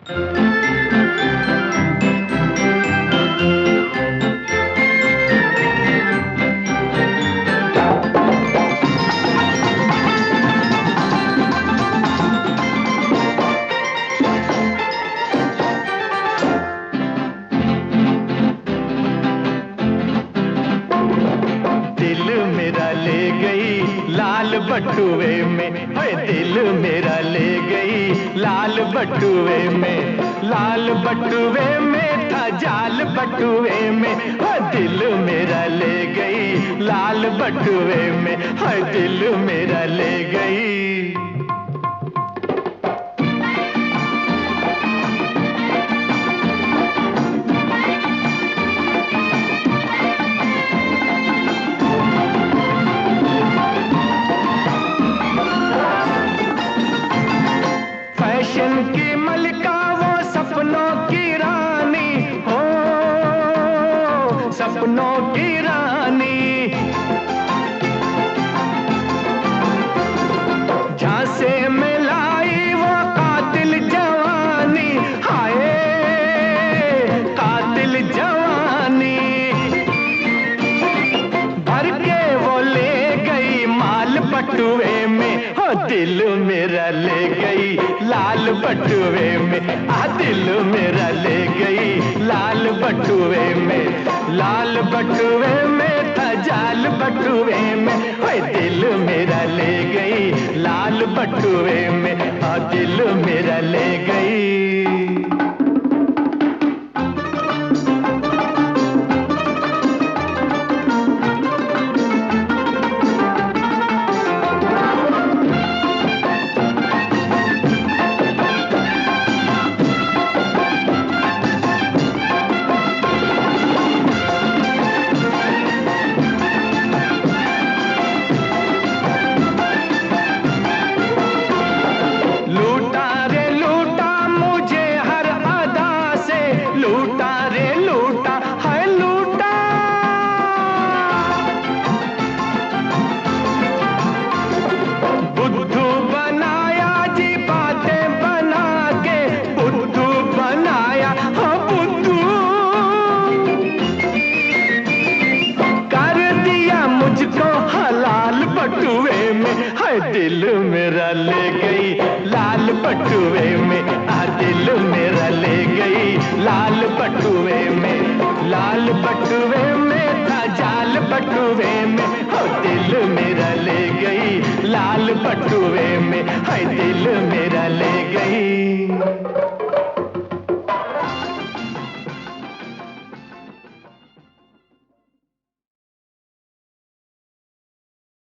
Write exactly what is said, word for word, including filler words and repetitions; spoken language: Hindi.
दिल मेरा ले गई लाल बटुए में, हाय दिल मेरा ले गई लाल बटुए में। लाल बटुए में था जाल बटुए में, हाय दिल मेरा ले गई लाल बटुए में, हाय दिल मेरा ले गई। फैशन की मलिका वो सपनों की रानी हो, सपनों की रानी। झांसे में लाई वो कातिल जवानी, हाय कातिल जवानी। भर के वो ले गई माल बटुए में, हो दिल मेरा ले गई लाल बटुए में। आ दिल मेरा ले गई लाल बटुए में। लाल बटुए में था जाल बटुए में, ओए दिल मेरा ले गई लाल बटुए में। आ दिल मेरा ले गई। बटुए में, हाय दिल मेरा ले गई लाल बटुए में। आ दिल मेरा ले गई लाल बटुए में। लाल बटुए में था जाल बटुए में, हो दिल मेरा ले गई लाल बटुए में, हाय दिल